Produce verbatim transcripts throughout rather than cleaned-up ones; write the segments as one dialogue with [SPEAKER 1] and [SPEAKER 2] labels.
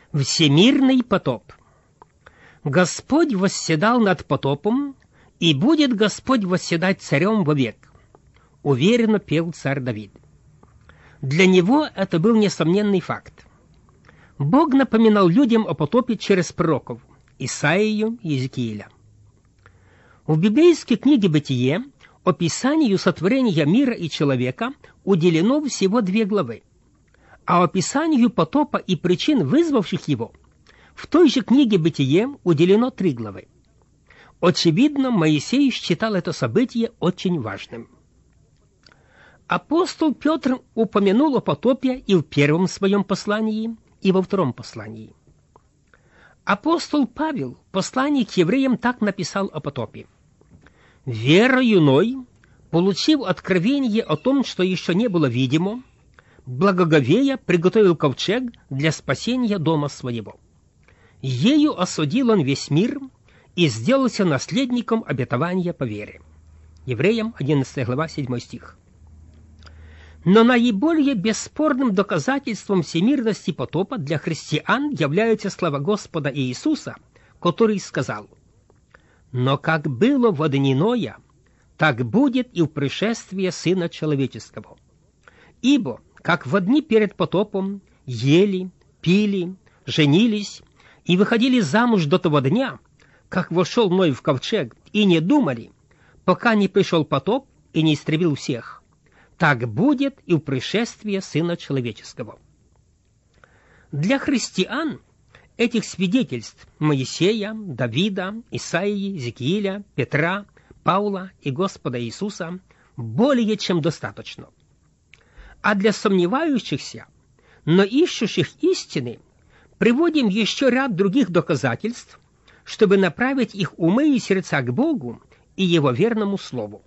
[SPEAKER 1] Всемирный потоп. Господь восседал над потопом, и будет Господь восседать царем вовек, уверенно пел царь Давид. Для него это был несомненный факт. Бог напоминал людям о потопе через пророков Исаию и Иезекииля. В библейской книге «Бытие» описанию сотворения мира и человека уделено всего две главы, а описанию потопа и причин, вызвавших его, в той же книге «Бытие» уделено три главы. Очевидно, Моисей считал это событие очень важным. Апостол Петр упомянул о потопе и в первом своем послании, и во втором послании. Апостол Павел в послании к евреям так написал о потопе: «Верою Ной, получив откровение о том, что еще не было видимо, благоговея приготовил ковчег для спасения дома своего. Ею осудил он весь мир и сделался наследником обетования по вере». Евреям одиннадцатая глава, седьмой стих. Но наиболее бесспорным доказательством всемирности потопа для христиан является слова Господа Иисуса, который сказал: «Но как было во дни Ноя, так будет и в пришествии Сына Человеческого. Ибо, как во дни перед потопом ели, пили, женились и выходили замуж до того дня, как вошел Ной в ковчег, и не думали, пока не пришел потоп и не истребил всех, так будет и в пришествии Сына Человеческого». Для христиан этих свидетельств Моисея, Давида, Исаии, Иезекииля, Петра, Павла и Господа Иисуса более чем достаточно. А для сомневающихся, но ищущих истины, приводим еще ряд других доказательств, чтобы направить их умы и сердца к Богу и Его верному Слову.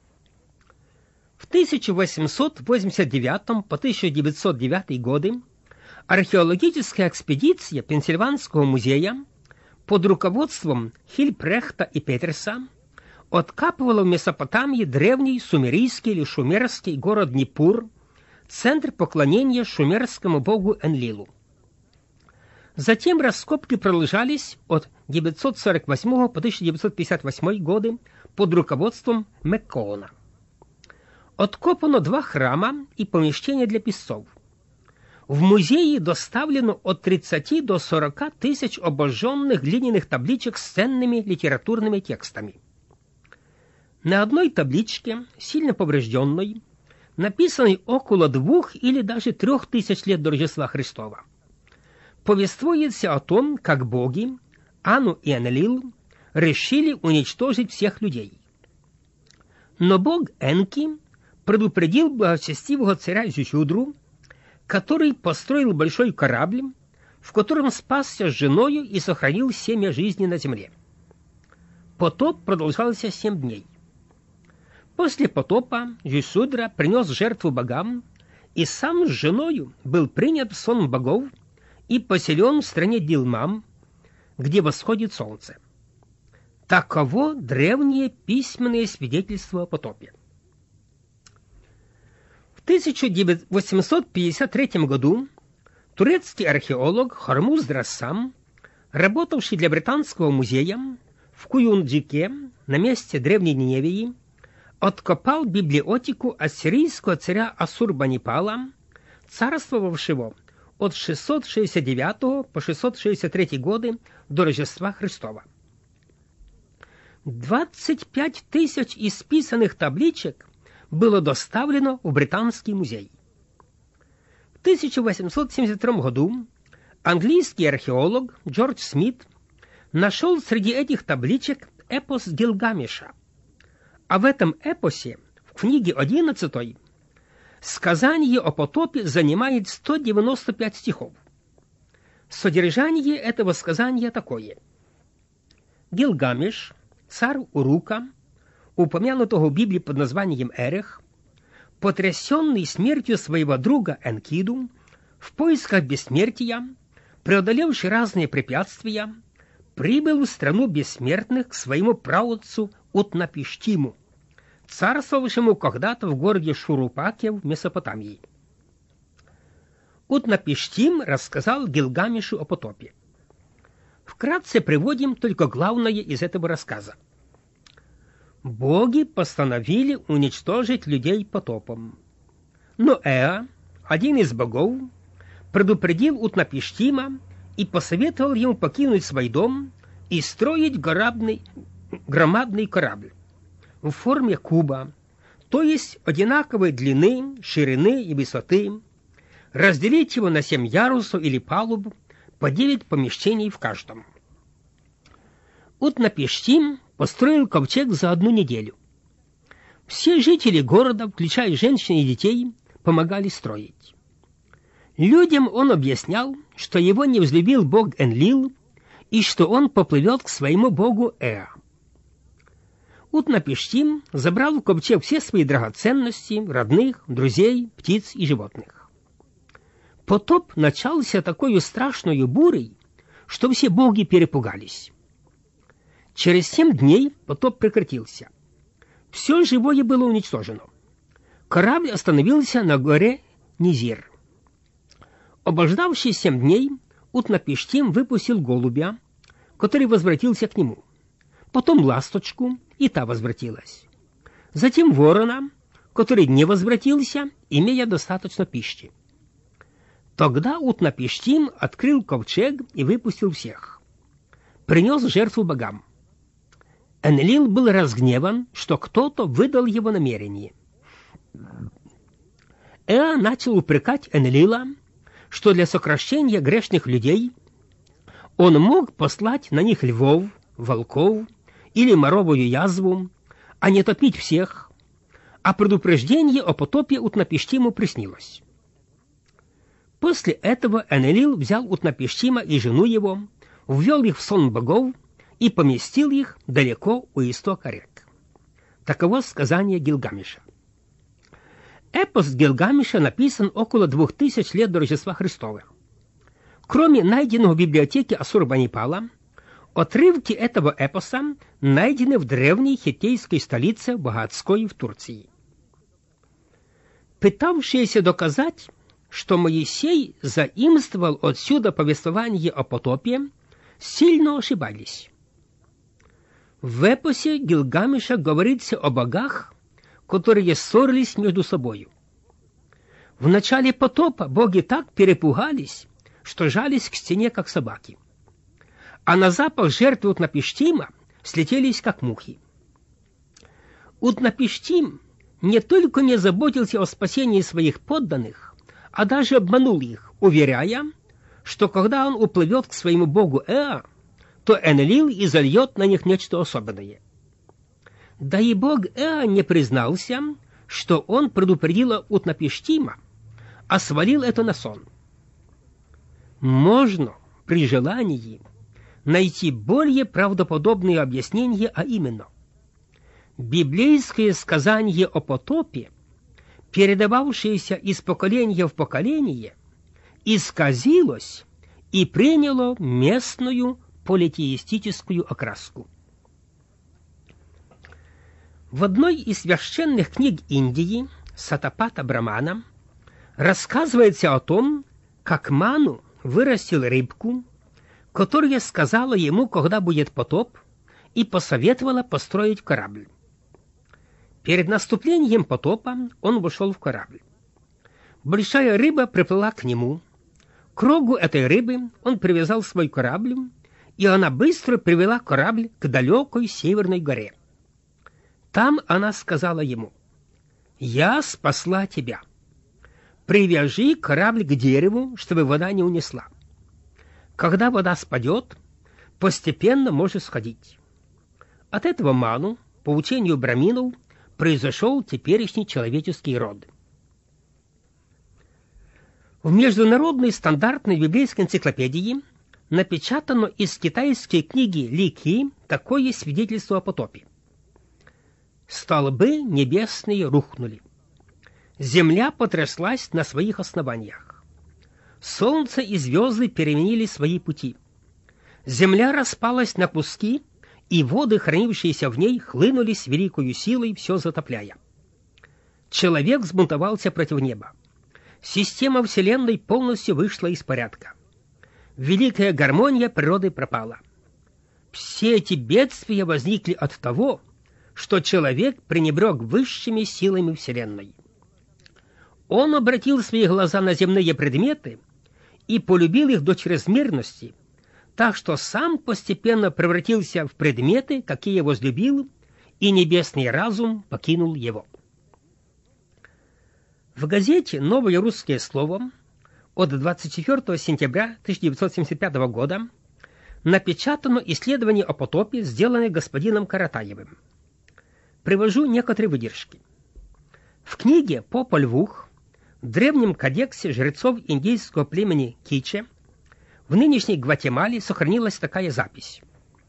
[SPEAKER 1] В тысяча восемьсот восемьдесят девятом по тысяча девятьсот девятый годы археологическая экспедиция Пенсильванского музея под руководством Хильпрехта и Петерса откапывала в Месопотамии древний сумерийский или шумерский город Непур, центр поклонения шумерскому богу Энлилу. Затем раскопки продолжались от девятьсот сорок восьмого по тысяча девятьсот пятьдесят восьмой годы под руководством Маккоуна. Откопано два храма и помещения для писцов. В музее доставлено от тридцати до сорока тысяч обожженных глиняных табличек с ценными литературными текстами. На одной табличке, сильно поврежденной, написанной около двух или даже трех тысяч лет до Рождества Христова, повествуется о том, как боги Ану и Энлил решили уничтожить всех людей. Но бог Энки предупредил благочестивого царя Зюсюдру, который построил большой корабль, в котором спасся с женою и сохранил семя жизни на земле. Потоп продолжался семь дней. После потопа Зюсюдра принес жертву богам, и сам с женою был принят в сон богов и поселен в стране Дилмам, где восходит солнце. Таково древнее письменное свидетельство о потопе. В тысяча восемьсот пятьдесят третьем году турецкий археолог Хормуз Рассам, работавший для Британского музея в Куюнджике на месте древней Ниневии, откопал библиотеку ассирийского царя Ассурбанипала, царствовавшего от шестьсот шестьдесят девятого по шестьсот шестьдесят третий годы до Рождества Христова. двадцать пять тысяч исписанных табличек было доставлено в Британский музей. В тысяча восемьсот семьдесят втором году английский археолог Джордж Смит нашел среди этих табличек эпос Гилгамеша, а в этом эпосе, в книге одиннадцатой, сказание о потопе занимает сто девяносто пять стихов. Содержание этого сказания такое: Гилгамеш, царь Урука, упомянутого в Библии под названием Эрех, потрясенный смертью своего друга Энкиду, в поисках бессмертия, преодолевший разные препятствия, прибыл в страну бессмертных к своему праотцу Утнапиштиму, царствовавшему когда-то в городе Шурупаке в Месопотамии. Утнапиштим рассказал Гилгамешу о потопе. Вкратце приводим только главное из этого рассказа. Боги постановили уничтожить людей потопом. Но Эа, один из богов, предупредил Утнапиштима и посоветовал ему покинуть свой дом и строить громадный, громадный корабль в форме куба, то есть одинаковой длины, ширины и высоты, разделить его на семь ярусов или палуб, по девять помещений в каждом. Утнапиштим построил ковчег за одну неделю. Все жители города, включая женщин и детей, помогали строить. Людям он объяснял, что его не возлюбил бог Энлил и что он поплывет к своему богу Эа. Утнапиштим забрал в ковчег все свои драгоценности, родных, друзей, птиц и животных. Потоп начался такой страшной бурей, что все боги перепугались. Через семь дней потоп прекратился. Все живое было уничтожено. Корабль остановился на горе Низир. Обождавшись семь дней, Утнапиштим выпустил голубя, который возвратился к нему. Потом ласточку, и та возвратилась. Затем ворона, который не возвратился, имея достаточно пищи. Тогда Утнапиштим открыл ковчег и выпустил всех. Принес жертву богам. Энлил был разгневан, что кто-то выдал его намерение. Эа начал упрекать Энлила, что для сокращения грешных людей он мог послать на них львов, волков или моровую язву, а не топить всех, а предупреждение о потопе Утнапиштиму приснилось. После этого Энлил взял Утнапиштима и жену его, ввел их в сон богов и поместил их далеко у истока рек. Таково сказание Гилгамеша. Эпос Гилгамеша написан около двух тысяч лет до Рождества Христова. Кроме найденного в библиотеке Ассурбанипала, отрывки этого эпоса найдены в древней хеттейской столице Багатской в Турции. Пытавшиеся доказать, что Моисей заимствовал отсюда повествование о потопе, сильно ошибались. В эпосе Гилгамеша говорится о богах, которые ссорились между собою. В начале потопа боги так перепугались, что жались к стене, как собаки. А на запах жертвы Утнапиштима слетелись, как мухи. Утнапиштим не только не заботился о спасении своих подданных, а даже обманул их, уверяя, что когда он уплывет к своему богу Эа, то Энлил изольет на них нечто особенное. Да и бог Эа не признался, что он предупредил Утнапиштима, а свалил это на сон. Можно при желании найти более правдоподобные объяснения, а именно библейское сказание о потопе, передававшееся из поколения в поколение, исказилось и приняло местную политеистическую окраску. В одной из священных книг Индии, Сатапата Брамана, рассказывается о том, как Ману вырастил рыбку, которая сказала ему, когда будет потоп, и посоветовала построить корабль. Перед наступлением потопа он вошел в корабль. Большая рыба приплыла к нему. К рогу этой рыбы он привязал свой корабль, и она быстро привела корабль к далекой северной горе. Там она сказала ему: «Я спасла тебя. Привяжи корабль к дереву, чтобы вода не унесла. Когда вода спадет, постепенно можешь сходить». От этого Ману, по учению браминов, произошел теперешний человеческий род. В международной стандартной библейской энциклопедии напечатано из китайской книги Ли Ки такое свидетельство о потопе. Столбы небесные рухнули. Земля потряслась на своих основаниях. Солнце и звезды переменили свои пути. Земля распалась на куски, и воды, хранившиеся в ней, хлынули с великою силой, все затопляя. Человек взбунтовался против неба. система Вселенной полностью вышла из порядка. Великая гармония природы пропала. Все эти бедствия возникли от того, что человек пренебрег высшими силами Вселенной. Он обратил свои глаза на земные предметы и полюбил их до чрезмерности, так что сам постепенно превратился в предметы, какие возлюбил, и небесный разум покинул его. В газете «Новое русское слово» от двадцать четвёртого сентября тысяча девятьсот семьдесят пятого года напечатано исследование о потопе, сделанное господином Каратаевым. Привожу некоторые выдержки. В книге «Попа Львух», в древнем кодексе жрецов индейского племени Киче, в нынешней Гватемале сохранилась такая запись.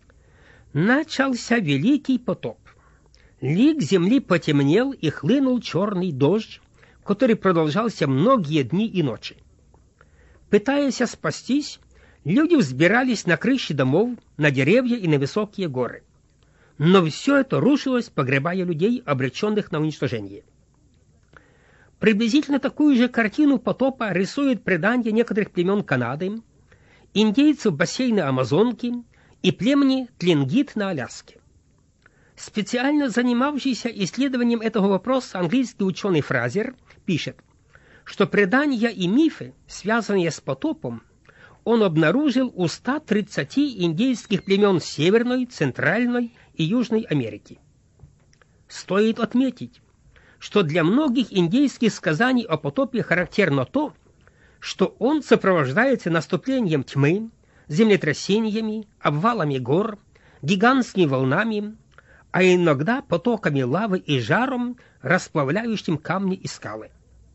[SPEAKER 1] Начался великий потоп. Лик земли потемнел, и хлынул черный дождь, который продолжался многие дни и ночи. Пытаясь спастись, люди взбирались на крыши домов, на деревья и на высокие горы. Но все это рушилось, погребая людей, обреченных на уничтожение. Приблизительно такую же картину потопа рисует предание некоторых племен Канады, индейцев бассейна Амазонки и племени Тлингит на Аляске. Специально занимавшийся исследованием этого вопроса английский ученый Фразер пишет, что предания и мифы, связанные с потопом, он обнаружил у ста тридцати индейских племен Северной, Центральной и Южной Америки. Стоит отметить, что для многих индейских сказаний о потопе характерно то, что он сопровождается наступлением тьмы, землетрясениями, обвалами гор, гигантскими волнами, а иногда потоками лавы и жаром, расплавляющим камни и скалы.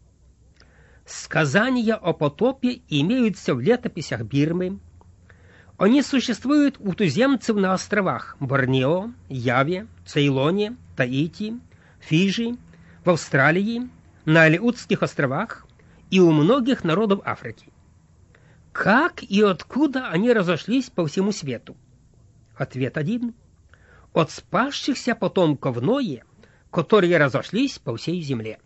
[SPEAKER 1] Сказания о потопе имеются в летописях Бирмы. Они существуют у туземцев на островах Борнео, Яве, Цейлоне, Таити, Фиджи, в Австралии, на Алеутских островах и у многих народов Африки. Как и откуда они разошлись по всему свету? Ответ один. От спасшихся потомков Ноя, которые разошлись по всей земле.